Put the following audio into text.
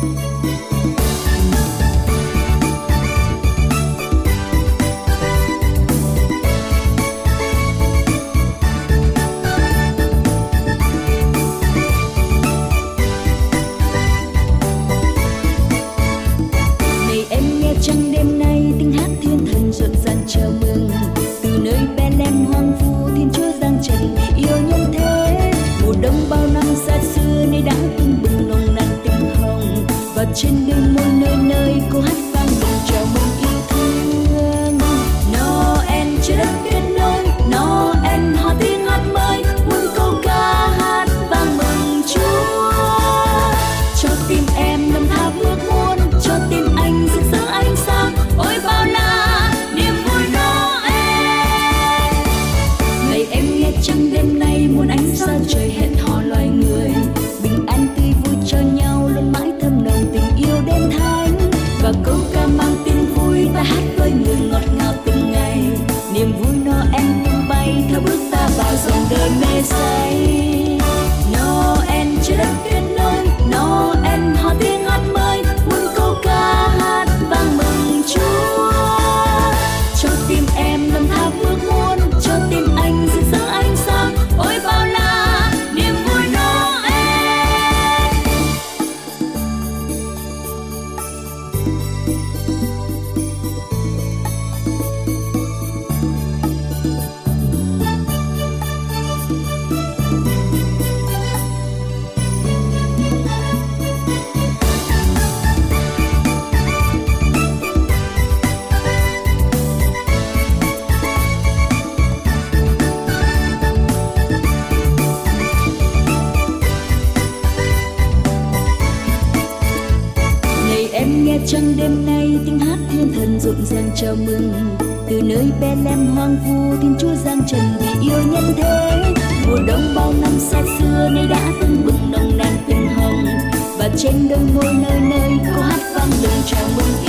Trăng đêm nay tiếng hát thiên thần rộn ràng chào mừng, từ nơi Bethlehem hoang vu Thiên Chúa giáng trần vì yêu nhân thế. Mùa đông bao năm xa xưa nay đã tưng bừng nồng nàn tình hồng, và trên đường môi nơi nơi cô hát vang mừng chào mừng yêu thương. Noel trái đất kết nối, Noel hòa tiếng hát mới, muôn câu ca hát vang mừng Chúa. Cho tim em năm tháp ước muốn, cho tim anh rực rỡ ánh sáng, ôi bao la niềm vui Noel. Ngày em nghe trăng đêm nay muôn ánh sao trời hẹn hò loài người, bình an tươi vui cho nhau luôn mãi thơm nồng tình yêu đêm thánh. Và câu ca mang tin vui ta hát với người ngọt ngào từng ngày, niềm vui Noel tung bay theo bước ta vào dòng đời mê say. Noel trái đất kết nối, Noel hòa tiếng hát mới, muôn câu ca hát vang mừng Chúa. Cho tim em năm tháp ước muốn, cho tim anh rực rỡ ánh sáng, ôi bao la niềm vui Noel. Em nghe trăng đêm nay tiếng hát thiên thần rộn ràng chào mừng, từ nơi Bethlehem hoang vu Thiên Chúa giáng trần vì yêu nhân thế. Mùa đông bao năm xa xưa nay đã tưng bừng nồng nàn tình hồng, và trên đôi môi nơi nơi cô hát vang lời chào mừng